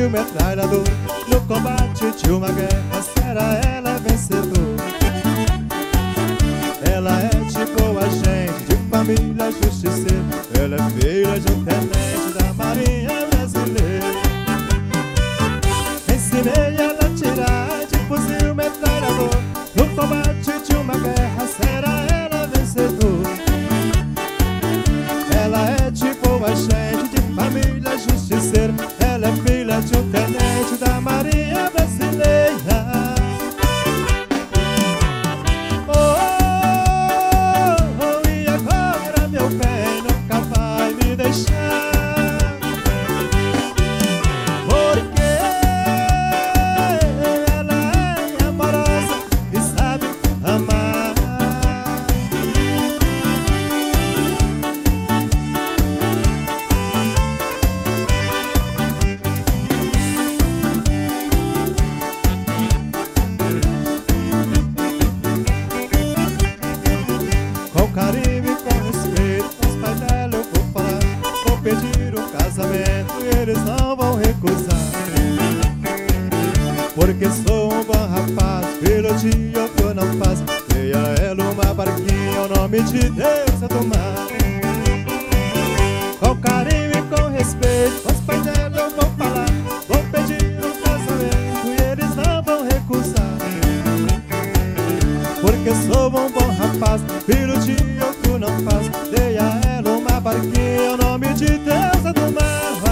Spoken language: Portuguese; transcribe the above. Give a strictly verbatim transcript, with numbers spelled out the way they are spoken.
fuzil metralhador. No combate de uma guerra, será ela vencedor. Ela é tipo agente de família justiceira. Ela é filha de um tenente da Marinha Brasileira. Ensinei ela a tirar de fuzil metralhador. No combate de uma guerra, será ela vencedor. Ela é tipo agente de família justiceira. Ela é filha de um tenente da Marinha Brasileira. Carinho e com respeito, os pais dela eu vou falar. Vou pedir um casamento e eles não vão recusar. Porque sou um bom rapaz, filho de outro não faço. Dei a ela uma barquinha, o nome de Deus é do mar. Com carinho e com respeito, os pais dela eu vou falar. Vou pedir um casamento e eles não vão recusar. Porque sou um bom rapaz, filho de outro não faço. Dei a ela uma barquinha, o nome de Deus é do mar.